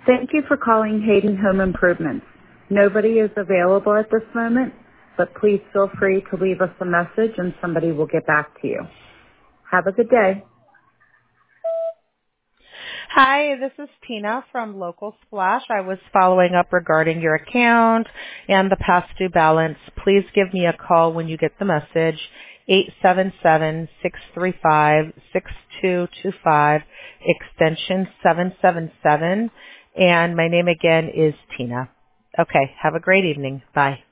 Thank you for calling Hayden Home Improvements. Nobody is available at this moment, but please feel free to leave us a message and somebody will get back to you. Have a good day. Hi, this is Tina from Local Splash. I was following up regarding your account and the past due balance. Please give me a call when you get the message, 877-635-6225, extension 777. And my name again is Tina. Okay, have a great evening. Bye.